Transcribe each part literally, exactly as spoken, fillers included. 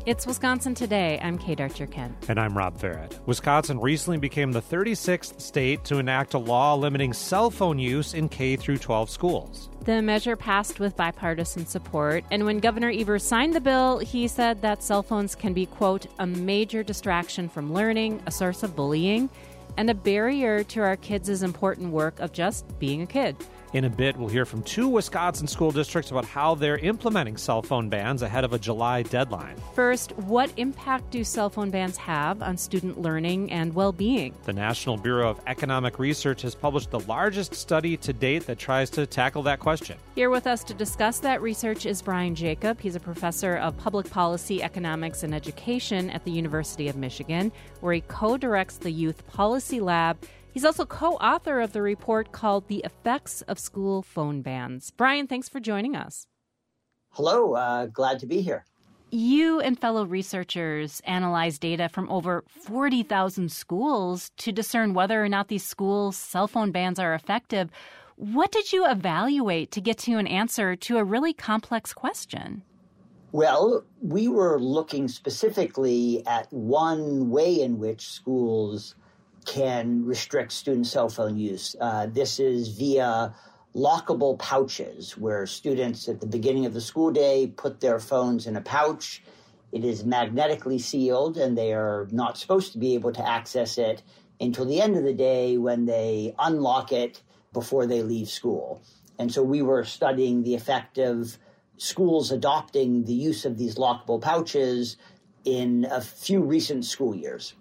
It's Wisconsin Today. I'm Kate Archer-Kent. And I'm Rob Farrett. Wisconsin recently became the thirty-sixth state to enact a law limiting cell phone use in K through twelve schools. The measure passed with bipartisan support, and when Governor Evers signed the bill, he said that cell phones can be, quote, a major distraction from learning, a source of bullying, and a barrier to our kids' important work of just being a kid. In a bit, we'll hear from two Wisconsin school districts about how they're implementing cell phone bans ahead of a July deadline. First, what impact do cell phone bans have on student learning and well-being? The National Bureau of Economic Research has published the largest study to date that tries to tackle that question. Here with us to discuss that research is Brian Jacob. He's a professor of public policy, economics, and education at the University of Michigan, where he co-directs the Youth Policy Lab. He's also co-author of the report called The Effects of School Phone Bans. Brian, thanks for joining us. Hello, uh, glad to be here. You and fellow researchers analyzed data from over forty thousand schools to discern whether or not these schools' cell phone bans are effective. What did you evaluate to get to an answer to a really complex question? Well, we were looking specifically at one way in which schools can restrict student cell phone use. Uh, this is via lockable pouches, where students at the beginning of the school day put their phones in a pouch. It is magnetically sealed, and they are not supposed to be able to access it until the end of the day when they unlock it before they leave school. And so we were studying the effect of schools adopting the use of these lockable pouches in a few recent school years.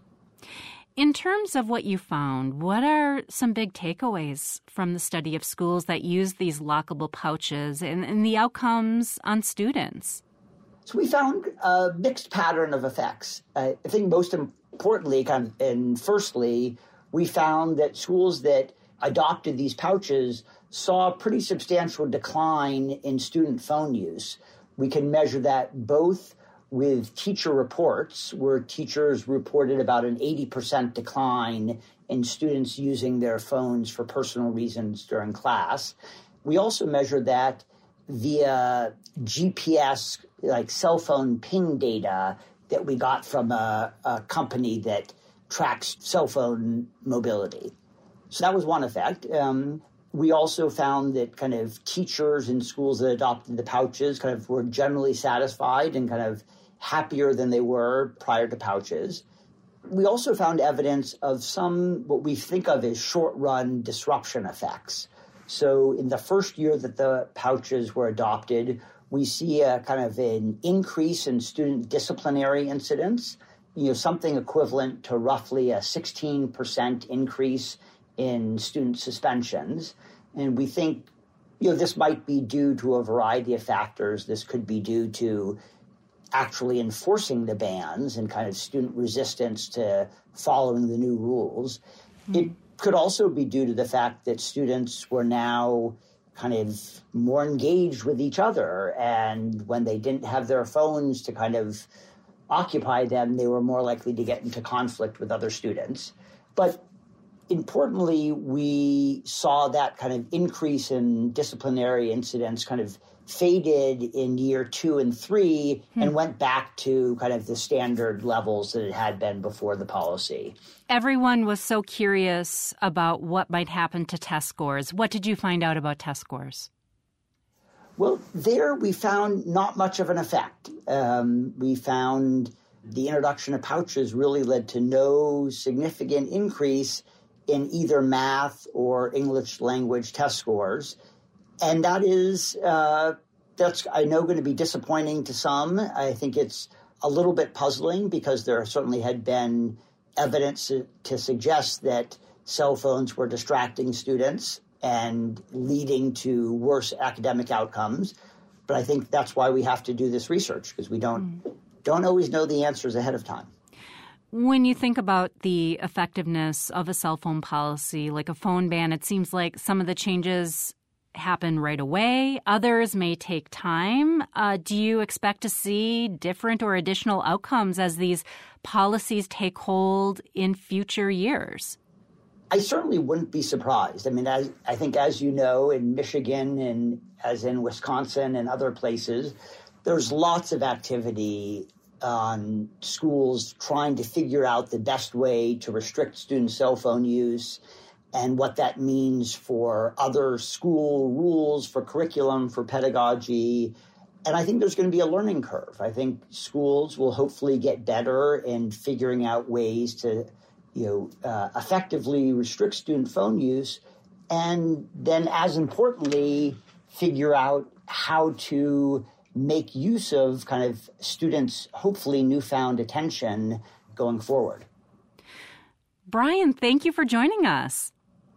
In terms of what you found, what are some big takeaways from the study of schools that use these lockable pouches and, and the outcomes on students? So we found a mixed pattern of effects. Uh, I think most importantly, kind of, and firstly, we found that schools that adopted these pouches saw a pretty substantial decline in student phone use. We can measure that both with teacher reports, where teachers reported about an eighty percent decline in students using their phones for personal reasons during class. We also measured that via G P S, like cell phone ping data that we got from a, a company that tracks cell phone mobility. So that was one effect. Um, we also found that kind of teachers in schools that adopted the pouches kind of were generally satisfied and kind of happier than they were prior to pouches. We also found evidence of some what we think of as short-run disruption effects. So in the first year that the pouches were adopted, we see a kind of an increase in student disciplinary incidents, you know, something equivalent to roughly a sixteen percent increase in student suspensions. And we think, you know, this might be due to a variety of factors. This could be due to actually enforcing the bans and kind of student resistance to following the new rules. Mm-hmm. It could also be due to the fact that students were now kind of more engaged with each other. And when they didn't have their phones to kind of occupy them, they were more likely to get into conflict with other students. But importantly, we saw that kind of increase in disciplinary incidents kind of faded in year two and three hmm. and went back to kind of the standard levels that it had been before the policy. Everyone was so curious about what might happen to test scores. What did you find out about test scores? Well, there we found not much of an effect. Um, we found the introduction of pouches really led to no significant increase in either math or English language test scores. And that is, uh, that's, I know, going to be disappointing to some. I think it's a little bit puzzling because there certainly had been evidence to, to suggest that cell phones were distracting students and leading to worse academic outcomes. But I think that's why we have to do this research, because we don't mm. don't always know the answers ahead of time. When you think about the effectiveness of a cell phone policy, like a phone ban, it seems like some of the changes happen right away. Others may take time. Uh, do you expect to see different or additional outcomes as these policies take hold in future years? I certainly wouldn't be surprised. I mean, as, I think, as you know, in Michigan and as in Wisconsin and other places, there's lots of activity on schools trying to figure out the best way to restrict student cell phone use and what that means for other school rules, for curriculum, for pedagogy. And I think there's going to be a learning curve. I think schools will hopefully get better in figuring out ways to, you know, uh, effectively restrict student phone use, and then, as importantly, figure out how to make use of kind of students' hopefully newfound attention going forward. Brian, thank you for joining us.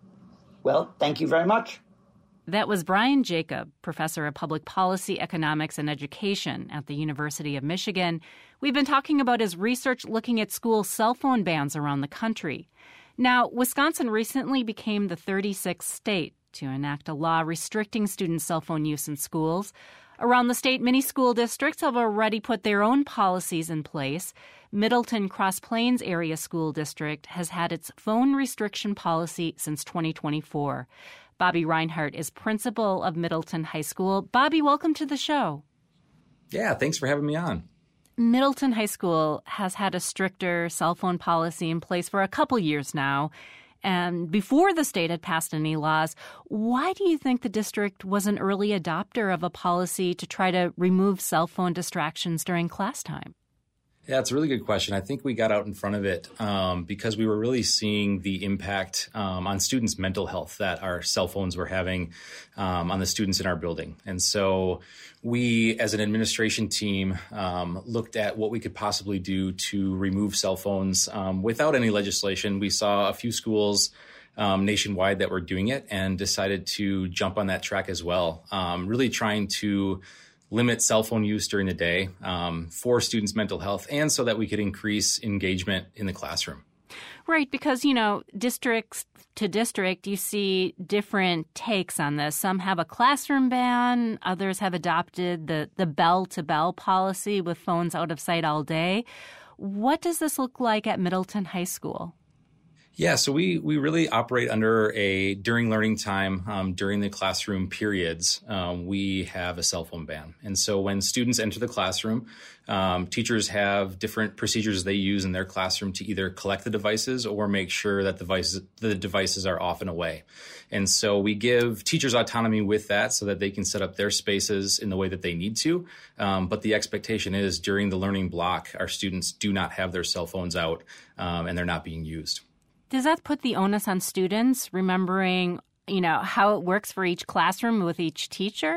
Well, thank you very much. That was Brian Jacob, professor of public policy, economics, and education at the University of Michigan. We've been talking about his research looking at school cell phone bans around the country. Now, Wisconsin recently became the thirty-sixth state to enact a law restricting student cell phone use in schools. Around the state, many school districts have already put their own policies in place. Middleton Cross Plains Area School District has had its phone restriction policy since twenty twenty-four. Bobby Reinhardt is principal of Middleton High School. Bobby, welcome to the show. Yeah, thanks for having me on. Middleton High School has had a stricter cell phone policy in place for a couple years now. And before the state had passed any laws, why do you think the district was an early adopter of a policy to try to remove cell phone distractions during class time? Yeah, it's a really good question. I think we got out in front of it um, because we were really seeing the impact um, on students' mental health that our cell phones were having um, on the students in our building. And so we, as an administration team, um, looked at what we could possibly do to remove cell phones um, without any legislation. We saw a few schools um, nationwide that were doing it and decided to jump on that track as well, um, really trying to limit cell phone use during the day um, for students' mental health and so that we could increase engagement in the classroom. Right, because, you know, districts to district, you see different takes on this. Some have a classroom ban. Others have adopted the, the bell-to-bell policy with phones out of sight all day. What does this look like at Middleton High School? Yeah, so we we really operate under a during learning time, um, during the classroom periods, um, we have a cell phone ban. And so when students enter the classroom, um, teachers have different procedures they use in their classroom to either collect the devices or make sure that the devices, the devices are off and away. And so we give teachers autonomy with that so that they can set up their spaces in the way that they need to. Um, but the expectation is during the learning block, our students do not have their cell phones out um, and they're not being used. Does that put the onus on students, remembering, you know, how it works for each classroom with each teacher?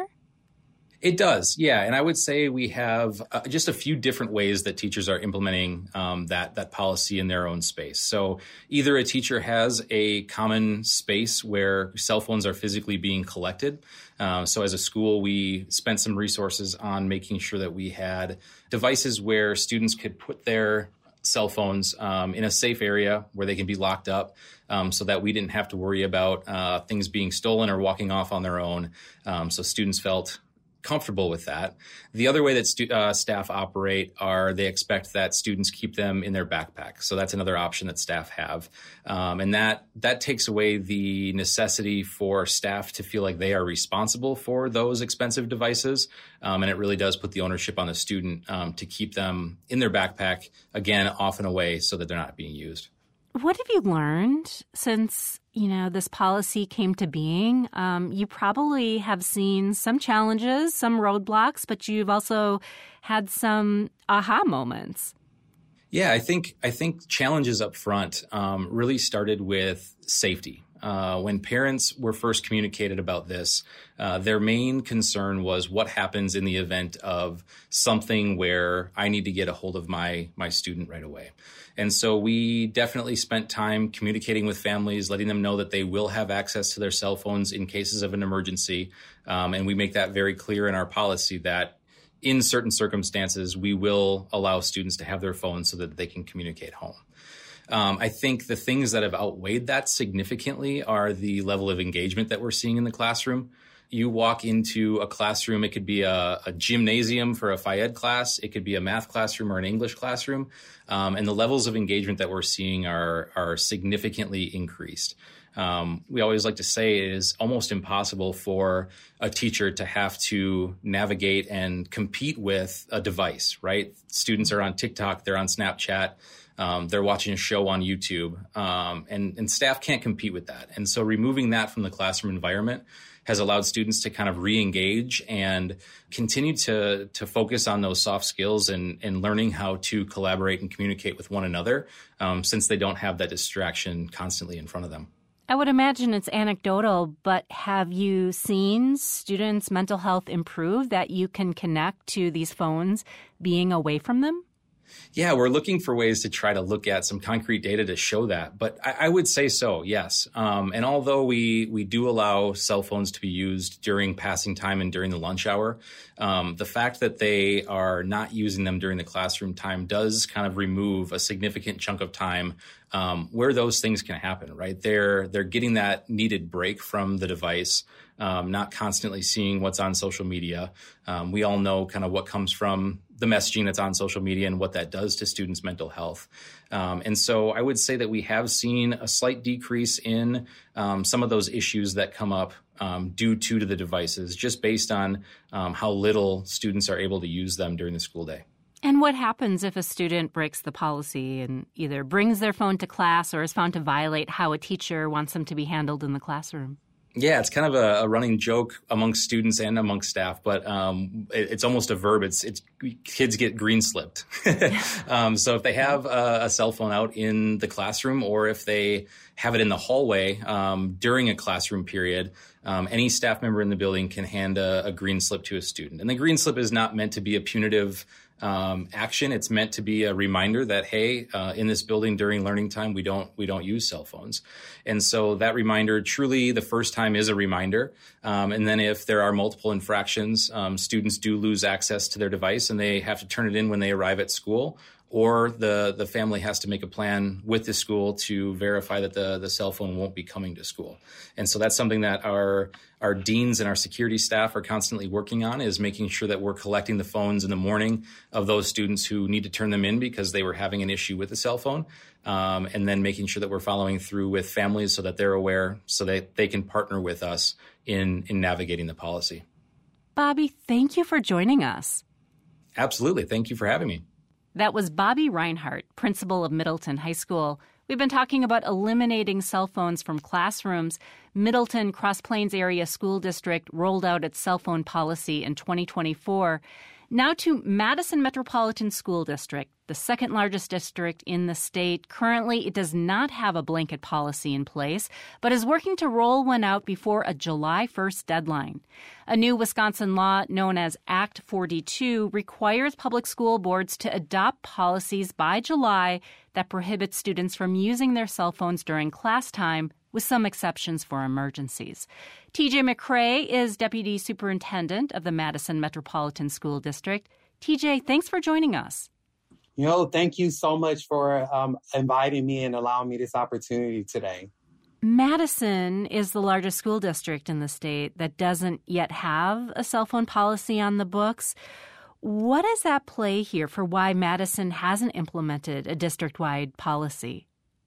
It does, yeah. And I would say we have uh, just a few different ways that teachers are implementing um, that that policy in their own space. So either a teacher has a common space where cell phones are physically being collected. Uh, so as a school, we spent some resources on making sure that we had devices where students could put their cell phones um, in a safe area where they can be locked up um, so that we didn't have to worry about uh, things being stolen or walking off on their own. Um, so students felt comfortable with that. The other way that stu- uh, staff operate are they expect that students keep them in their backpack. So that's another option that staff have. Um, and that that takes away the necessity for staff to feel like they are responsible for those expensive devices. Um, and it really does put the ownership on the student um, to keep them in their backpack, again, off and away so that they're not being used. What have you learned since, you know, this policy came to being? Um, you probably have seen some challenges, some roadblocks, but you've also had some aha moments. Yeah, I think I think challenges up front um, really started with safety. Uh, when parents were first communicated about this, uh, their main concern was what happens in the event of something where I need to get a hold of my my student right away. And so we definitely spent time communicating with families, letting them know that they will have access to their cell phones in cases of an emergency. Um, and we make that very clear in our policy that in certain circumstances, we will allow students to have their phones so that they can communicate home. Um, I think the things that have outweighed that significantly are the level of engagement that we're seeing in the classroom. You walk into a classroom, it could be a, a gymnasium for a Phi Ed class, it could be a math classroom or an English classroom, um, and the levels of engagement that we're seeing are, are significantly increased. um, we always like to say it is almost impossible for a teacher to have to navigate and compete with a device, right? Students are on TikTok, they're on Snapchat, um, they're watching a show on YouTube, um, and, and staff can't compete with that. And so removing that from the classroom environment has allowed students to kind of re-engage and continue to, to focus on those soft skills and, and learning how to collaborate and communicate with one another, um, since they don't have that distraction constantly in front of them. I would imagine it's anecdotal, but have you seen students' mental health improve, that you can connect to these phones being away from them? Yeah, we're looking for ways to try to look at some concrete data to show that. But I, I would say so, yes. Um, and although we we do allow cell phones to be used during passing time and during the lunch hour, um, the fact that they are not using them during the classroom time does kind of remove a significant chunk of time um, where those things can happen, right? They're, they're getting that needed break from the device, um, not constantly seeing what's on social media. Um, we all know kind of what comes from the messaging that's on social media and what that does to students' mental health. Um, and so I would say that we have seen a slight decrease in um, some of those issues that come up um, due to, to the devices, just based on um, how little students are able to use them during the school day. And what happens if a student breaks the policy and either brings their phone to class or is found to violate how a teacher wants them to be handled in the classroom? Yeah, it's kind of a, a running joke amongst students and amongst staff, but um, it, it's almost a verb. It's it's kids get green slipped. um, so if they have a, a cell phone out in the classroom, or if they have it in the hallway um, during a classroom period, um, any staff member in the building can hand a, a green slip to a student. And the green slip is not meant to be a punitive Um, action. It's meant to be a reminder that, hey, uh, in this building during learning time, we don't we don't use cell phones. And so that reminder, truly the first time is a reminder. Um, and then if there are multiple infractions, um, students do lose access to their device and they have to turn it in when they arrive at school, or the, the family has to make a plan with the school to verify that the, the cell phone won't be coming to school. And so that's something that our our deans and our security staff are constantly working on, is making sure that we're collecting the phones in the morning of those students who need to turn them in because they were having an issue with the cell phone, um, and then making sure that we're following through with families so that they're aware, so that they can partner with us in, in navigating the policy. Bobby, thank you for joining us. Absolutely. Thank you for having me. That was Bobby Reinhart, principal of Middleton High School. We've been talking about eliminating cell phones from classrooms. Middleton Cross Plains Area School District rolled out its cell phone policy in twenty twenty-four. Now to Madison Metropolitan School District, the second largest district in the state. Currently, it does not have a blanket policy in place, but is working to roll one out before a July first deadline. A new Wisconsin law known as Act forty-two requires public school boards to adopt policies by July that prohibit students from using their cell phones during class time, with some exceptions for emergencies. T J McCray is Deputy Superintendent of the Madison Metropolitan School District. T J, thanks for joining us. You know, thank you so much for um, inviting me and allowing me this opportunity today. Madison is the largest school district in the state that doesn't yet have a cell phone policy on the books. What is at play here for why Madison hasn't implemented a district-wide policy?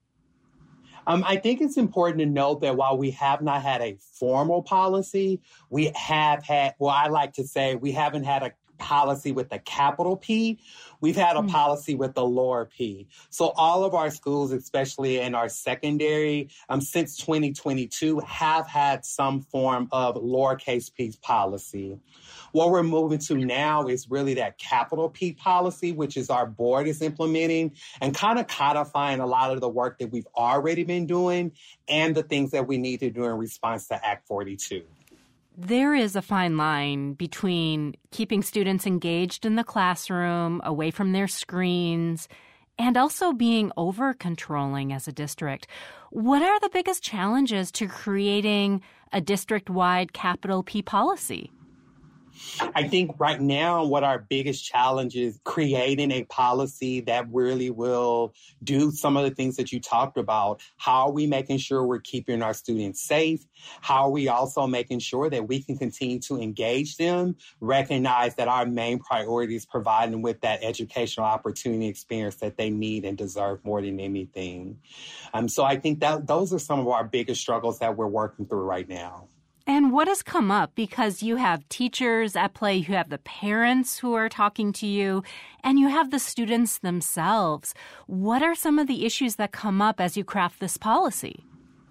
Um, I think it's important to note that while we have not had a formal policy, we have had, well, I like to say we haven't had a policy with a capital P. We've had a mm. policy with a lower P. So all of our schools, especially in our secondary, um, since twenty twenty-two, have had some form of lowercase p policy. What we're moving to now is really that capital P policy, which is our board is implementing and kind of codifying a lot of the work that we've already been doing and the things that we need to do in response to Act forty-two. There is a fine line between keeping students engaged in the classroom, away from their screens, and also being over-controlling as a district. What are the biggest challenges to creating a district-wide capital P policy? I think right now what our biggest challenge is creating a policy that really will do some of the things that you talked about. How are we making sure we're keeping our students safe? How are we also making sure that we can continue to engage them, recognize that our main priority is providing them with that educational opportunity experience that they need and deserve more than anything. Um, so I think that those are some of our biggest struggles that we're working through right now. And what has come up? Because you have teachers at play, you have the parents who are talking to you, and you have the students themselves. What are some of the issues that come up as you craft this policy?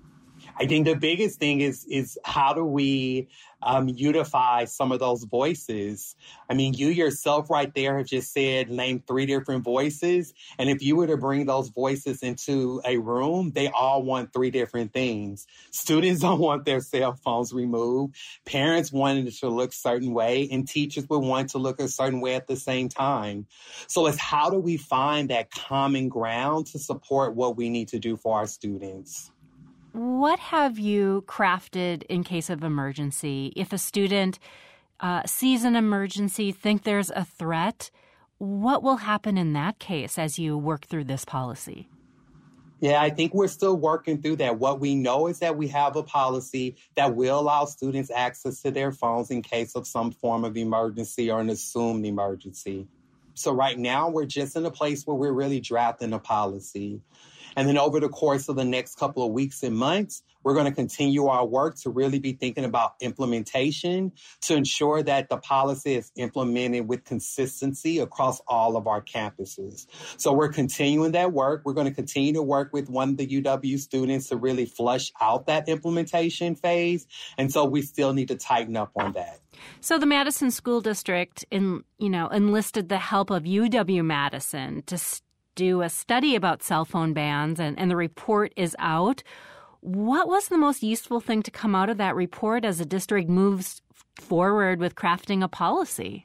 I think the biggest thing is is how do we um, unify some of those voices? I mean, you yourself right there have just said, name three different voices. And if you were to bring those voices into a room, they all want three different things. Students don't want their cell phones removed. Parents wanted it to look a certain way, and teachers would want to look a certain way at the same time. So it's how do we find that common ground to support what we need to do for our students? What have you crafted in case of emergency? If a student uh, sees an emergency, think there's a threat, what will happen in that case as you work through this policy? Yeah, I think we're still working through that. What we know is that we have a policy that will allow students access to their phones in case of some form of emergency or an assumed emergency. So right now, we're just in a place where we're really drafting a policy. And then over the course of the next couple of weeks and months, we're going to continue our work to really be thinking about implementation to ensure that the policy is implemented with consistency across all of our campuses. So we're continuing that work. We're going to continue to work with one of the U W students to really flush out that implementation phase. And so we still need to tighten up on that. So the Madison School District, in, you know, enlisted the help of U W-Madison to st- do a study about cell phone bans, and, and the report is out. What was the most useful thing to come out of that report as the district moves forward with crafting a policy?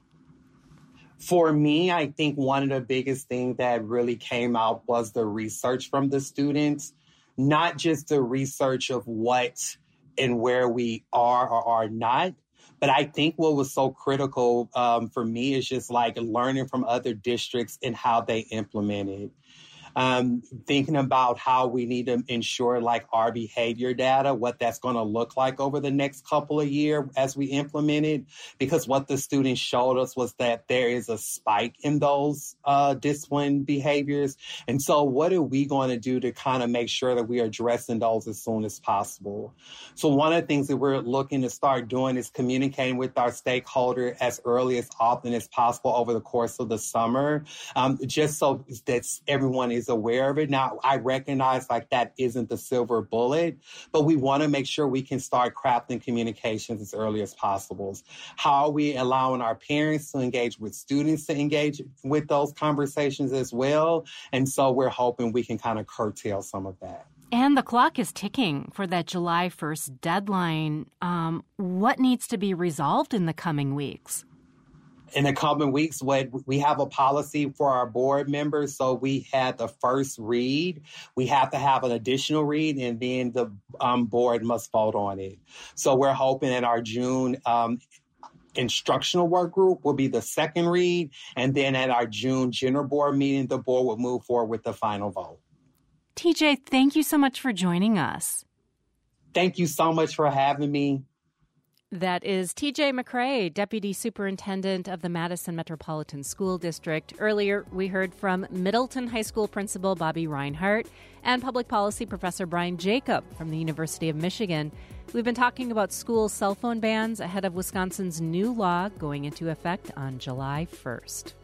For me, I think one of the biggest things that really came out was the research from the students, not just the research of what and where we are or are not. But I think what was so critical um, for me is just like learning from other districts and how they implement it. Um, thinking about how we need to ensure like our behavior data, what that's going to look like over the next couple of years as we implement it. Because what the students showed us was that there is a spike in those uh, discipline behaviors. And so what are we going to do to kind of make sure that we are addressing those as soon as possible? So one of the things that we're looking to start doing is communicating with our stakeholder as early as often as possible over the course of the summer, um, just so that everyone is aware of it. Now, I recognize like that isn't the silver bullet, but we want to make sure we can start crafting communications as early as possible. How are we allowing our parents to engage with students to engage with those conversations as well? And so we're hoping we can kind of curtail some of that. And the clock is ticking for that July first deadline. Um, what needs to be resolved in the coming weeks? In the coming weeks, what we have a policy for our board members. So we had the first read. We have to have an additional read, and then the um, board must vote on it. So we're hoping in our June um, instructional work group will be the second read. And then at our June general board meeting, the board will move forward with the final vote. T J, thank you so much for joining us. Thank you so much for having me. That is T J McCray, Deputy Superintendent of the Madison Metropolitan School District. Earlier, we heard from Middleton High School Principal Bobby Reinhart and Public Policy Professor Brian Jacob from the University of Michigan. We've been talking about school cell phone bans ahead of Wisconsin's new law going into effect on July first.